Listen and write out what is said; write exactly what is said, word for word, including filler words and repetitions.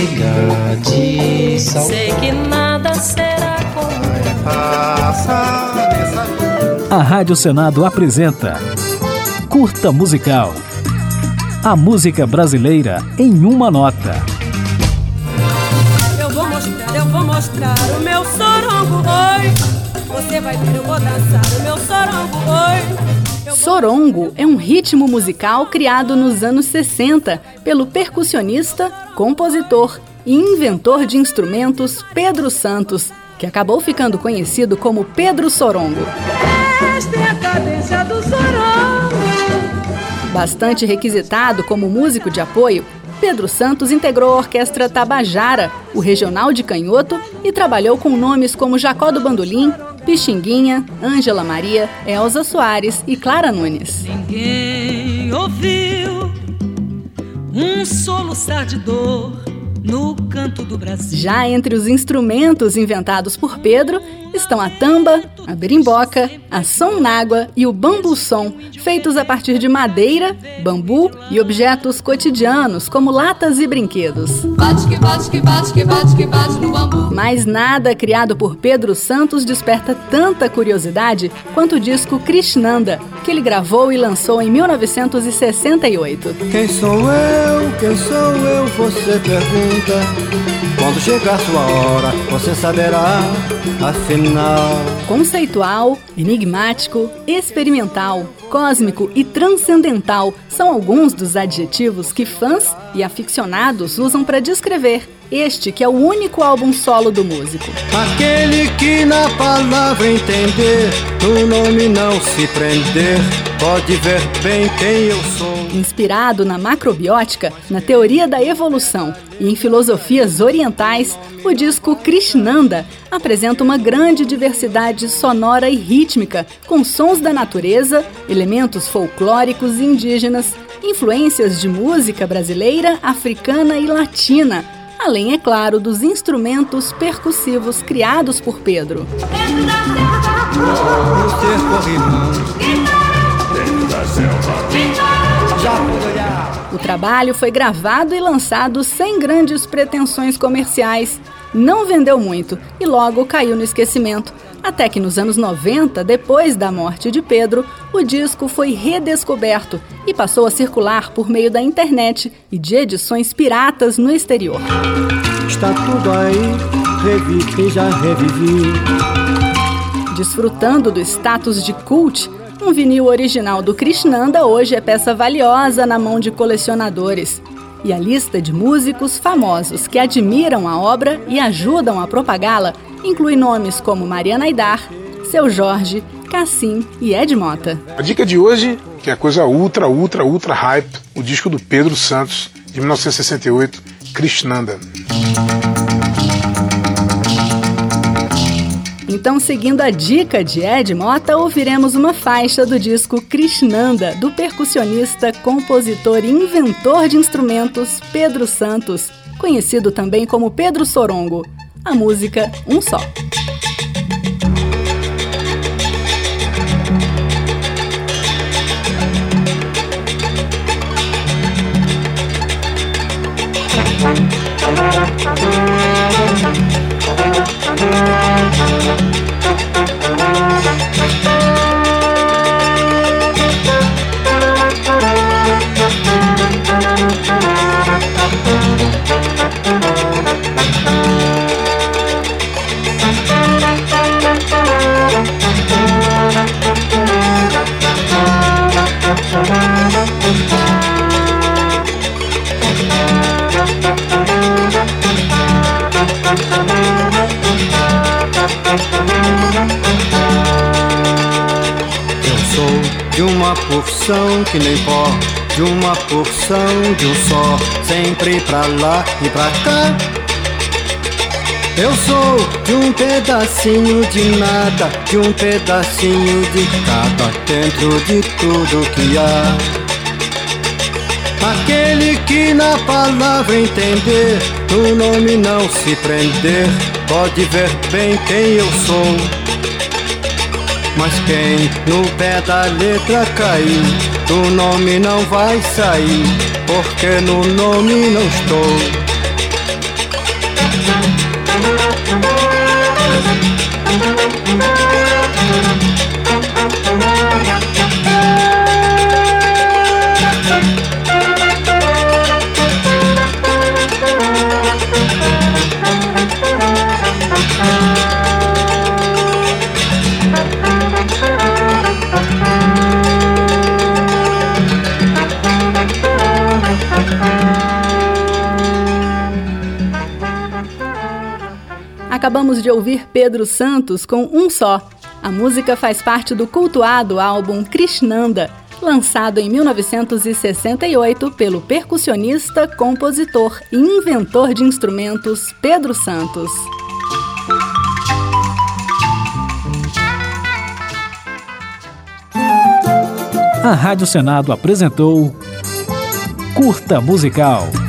amiga de saudade. Sei que nada será como A Rádio Senado apresenta Curta Musical. A música brasileira em uma nota. Eu vou mostrar, eu vou mostrar o meu sorongo, oi. Você vai ver, eu vou dançar o meu sorongo, oi. Sorongo é um ritmo musical criado nos anos sessenta pelo percussionista, compositor e inventor de instrumentos Pedro Santos, que acabou ficando conhecido como Pedro Sorongo. Esta é a cadência do sorongo. Bastante requisitado como músico de apoio, Pedro Santos integrou a Orquestra Tabajara, o Regional de Canhoto, e trabalhou com nomes como Jacó do Bandolim, Pixinguinha, Ângela Maria, Elza Soares e Clara Nunes. Ninguém ouviu um soluçar de dor no canto do Brasil. Já entre os instrumentos inventados por Pedro estão a tamba, a berimboca, a sonnágua e o bambu-som, feitos a partir de madeira, bambu e objetos cotidianos, como latas e brinquedos. Bate que bate que bate que bate que bate no bambu. Mas nada criado por Pedro Santos desperta tanta curiosidade quanto o disco Krishnanda, que ele gravou e lançou em mil novecentos e sessenta e oito. Quem sou eu? Quem sou eu? Você pergunta. Quando chegar sua hora, você saberá, afinal. Conceitual, enigmático, experimental, cósmico e transcendental são alguns dos adjetivos que fãs e aficionados usam para descrever este que é o único álbum solo do músico. Aquele que na palavra entender, no nome não se prender, pode ver bem quem eu sou. Inspirado na macrobiótica, na teoria da evolução e em filosofias orientais, o disco Krishnanda apresenta uma grande diversidade sonora e rítmica, com sons da natureza, elementos folclóricos e indígenas, influências de música brasileira, africana e latina, além, é claro, dos instrumentos percussivos criados por Pedro. O trabalho foi gravado e lançado sem grandes pretensões comerciais, não vendeu muito e logo caiu no esquecimento, até que nos anos noventa, depois da morte de Pedro, o disco foi redescoberto e passou a circular por meio da internet e de edições piratas no exterior. Está tudo aí, revi e já revivi. Desfrutando do status de cult, um vinil original do Krishnanda hoje é peça valiosa na mão de colecionadores. E a lista de músicos famosos que admiram a obra e ajudam a propagá-la inclui nomes como Mariana Aidar, Seu Jorge, Cassim e Ed Mota. A dica de hoje, que é coisa ultra, ultra, ultra hype, o disco do Pedro Santos, de mil novecentos e sessenta e oito, Krishnanda. Então, seguindo a dica de Ed Mota, ouviremos uma faixa do disco Krishnanda, do percussionista, compositor e inventor de instrumentos Pedro Santos, conhecido também como Pedro Sorongo. A música Um Só. De uma porção que nem pó, de uma porção de um só, sempre pra lá e pra cá. Eu sou de um pedacinho de nada, de um pedacinho de cada, dentro de tudo que há. Aquele que na palavra entender, no nome não se prender, pode ver bem quem eu sou. Mas quem no pé da letra cair, do nome não vai sair, porque no nome não estou. Acabamos de ouvir Pedro Santos com Um Só. A música faz parte do cultuado álbum Krishnanda, lançado em mil novecentos e sessenta e oito pelo percussionista, compositor e inventor de instrumentos Pedro Santos. A Rádio Senado apresentou Curta Musical.